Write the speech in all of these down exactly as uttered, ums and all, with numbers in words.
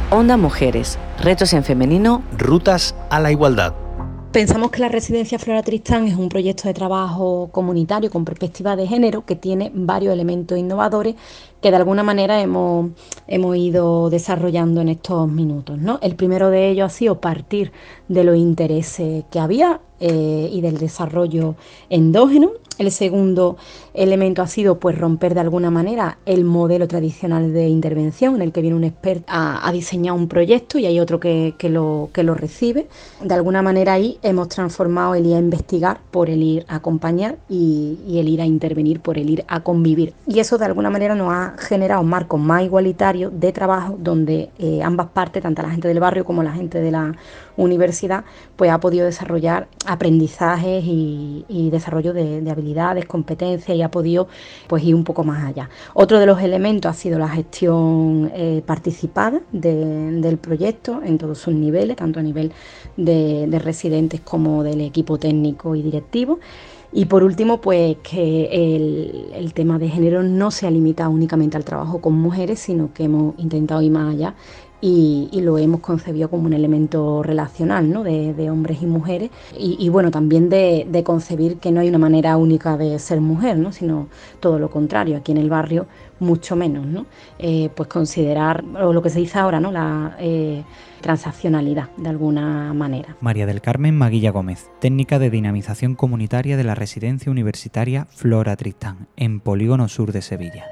Onda Mujeres, retos en femenino, rutas a la igualdad. Pensamos que la Residencia Flora Tristán es un proyecto de trabajo comunitario con perspectiva de género que tiene varios elementos innovadores que de alguna manera hemos, hemos ido desarrollando en estos minutos, ¿no? El primero de ellos ha sido partir de los intereses que había eh, y del desarrollo endógeno. El segundo elemento ha sido pues romper de alguna manera el modelo tradicional de intervención en el que viene un experto a, a diseñar un proyecto y hay otro que, que, lo, que lo recibe. De alguna manera ahí hemos transformado el ir a investigar por el ir a acompañar y, y el ir a intervenir por el ir a convivir. Y eso de alguna manera nos ha generado un marco más igualitario de trabajo donde eh, ambas partes, tanto la gente del barrio como la gente de la universidad, pues ha podido desarrollar aprendizajes y, y desarrollo de, de habilidades, competencias y ha podido pues ir un poco más allá. Otro de los elementos ha sido la gestión eh, participada de, del proyecto en todos sus niveles, tanto a nivel de, de residentes como del equipo técnico y directivo. Y por último, pues que el, el tema de género no se ha limitado únicamente al trabajo con mujeres, sino que hemos intentado ir más allá y, y lo hemos concebido como un elemento relacional, ¿no? de, de hombres y mujeres y, y bueno, también de, de concebir que no hay una manera única de ser mujer, ¿no? Sino todo lo contrario, aquí en el barrio mucho menos, ¿no? Eh, pues considerar, o lo que se dice ahora, ¿no? La eh, transaccionalidad de alguna manera. María del Carmen Maguilla Gómez, técnica de dinamización comunitaria de la Residencia Universitaria Flora Tristán, en Polígono Sur de Sevilla.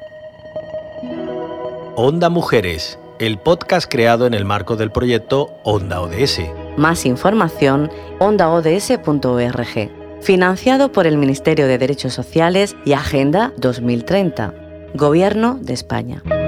Onda Mujeres, el podcast creado en el marco del proyecto Onda O D S. Más información, onda o d s punto org. Financiado por el Ministerio de Derechos Sociales y Agenda dos mil treinta. Gobierno de España.